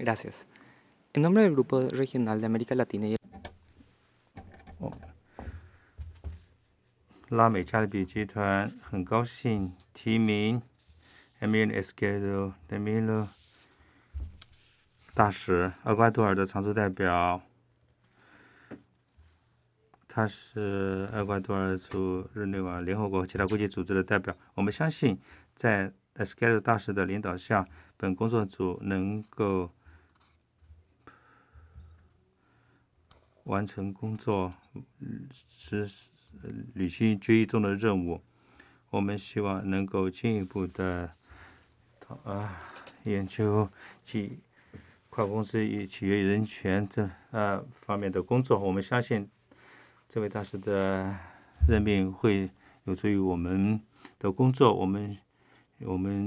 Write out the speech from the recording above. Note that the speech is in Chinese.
Gracias. En nombre del Grupo Regional de América Latina y 拉美加勒比集团很高兴提名 Emilio Esquerdo de Milo 大使，厄瓜多尔的常驻代表，他是厄瓜多尔驻日内瓦联合国和其他国际组织的代表。我们相信，在 Esquerdo 大使的领导下，本工作组能够完成工作，履行决议中的任务。我们希望能够进一步的研究及跨公司与企业人权这方面的工作。我们相信这位大使的任命会有助于我们的工作。我们